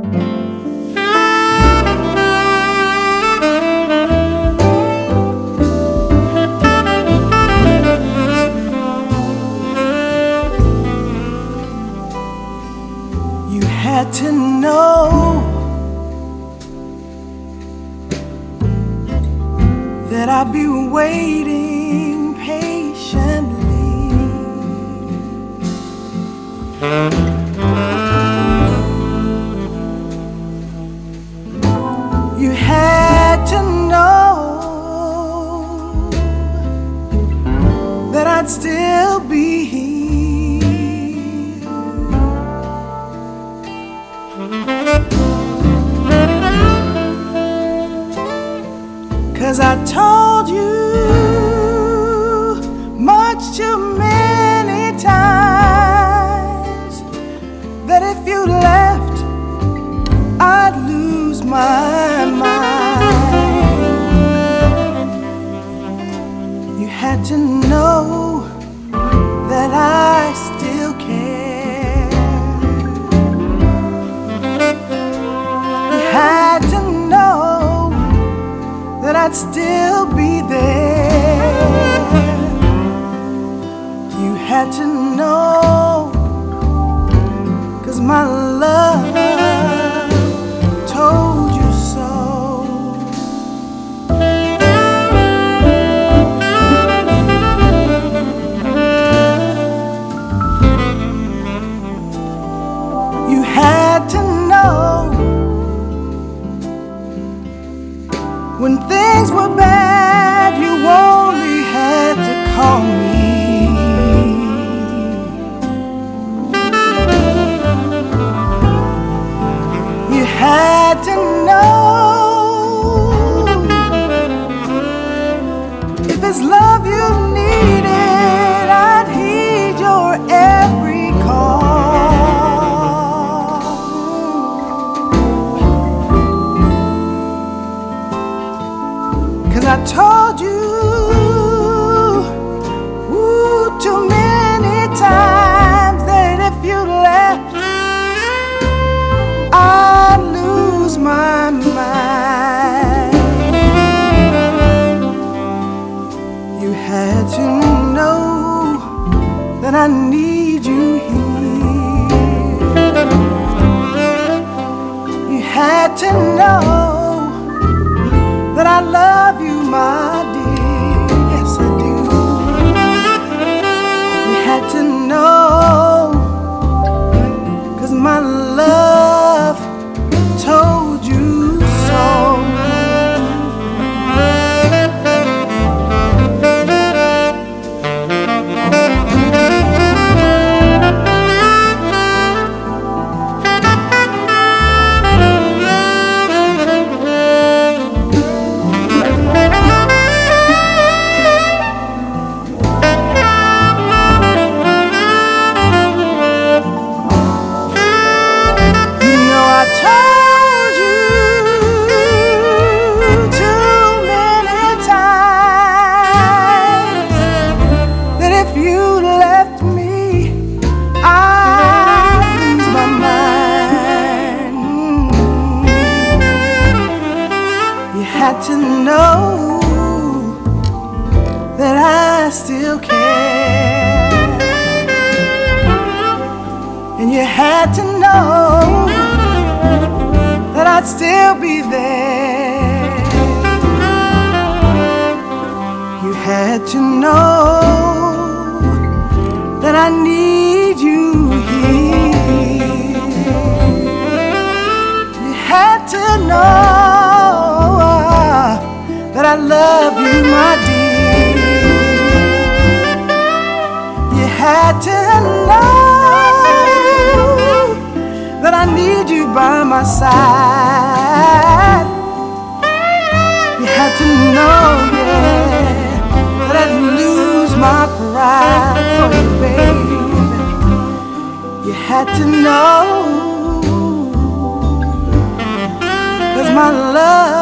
You had to know that I'd be waiting patiently. You had to know that I'd still be here. 'Cause I told you much too many times that if you left, I'd lose my mind. You had to know that I still care. You had to know that I'd still be there. You had to know, 'cause my love told you so. You had to know when things were bad, you only had to call me. You had to know if it's love you needed, I'd heed your every call. 'Cause I told you too many times that if you left, I'd lose my mind. You had to know that I need you here. You had to know that I love you, my dear. Yes, I do. You had to know, 'cause my love told you so. Had to know that I still care. And you had to know that I'd still be there. You had to know that I need you here. You had to know that I love you, my dear. You had to know that I need you by my side. You had to know, yeah, that I'd lose my pride for you, baby. You had to know, 'cause my love